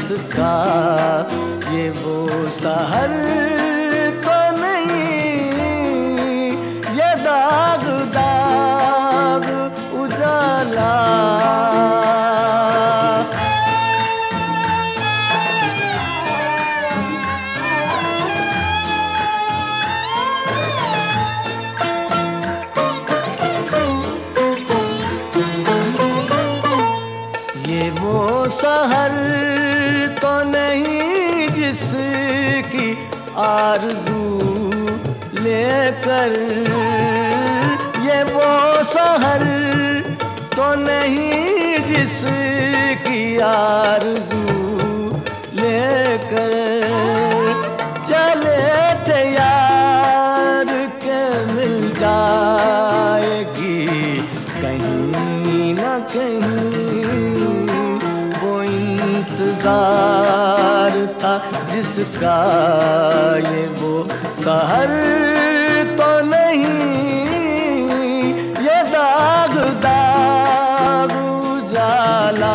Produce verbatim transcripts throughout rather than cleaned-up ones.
जिसका ये वो सहर तो नहीं, ये दाग दाग उजाला। ये वो सहर तो नहीं जिसकी आरज़ू लेकर, ये वो सहर तो नहीं जिसकी आरज़ू लेकर चले थे यार के मिल जाएगी कहीं न कहीं। वो इंतजार था जिसका ये वो सहर तो नहीं, ये दाग दाग उजाला।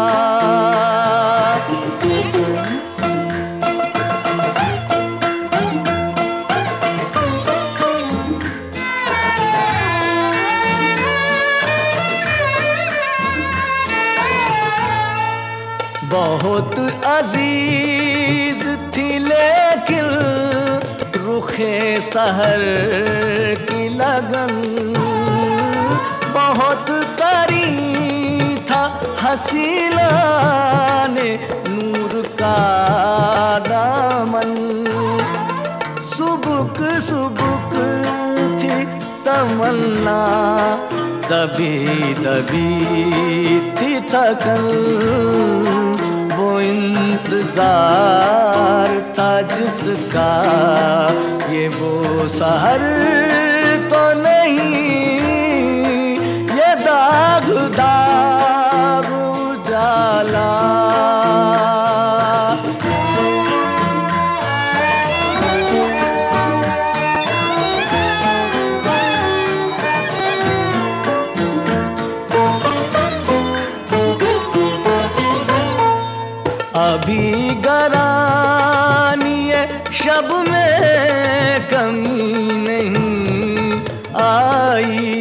बहुत अजीज थी लेकिन रुखे सहर की लगन, बहुत करीब था हसीना ने नूर का दामन। सुबुक सुबुक थी तमन्ना, दबी दबी थी थकन। वो इंतजार था जिसका ये वो सहर तो नहीं, ये दाग दाग उजाला। अभी गरानिए शब में कमी नहीं आई,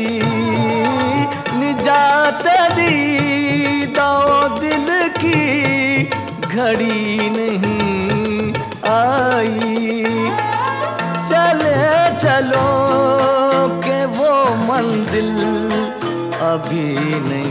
निजात दी दो दिल की घड़ी नहीं आई। चले चलो के वो मंजिल अभी नहीं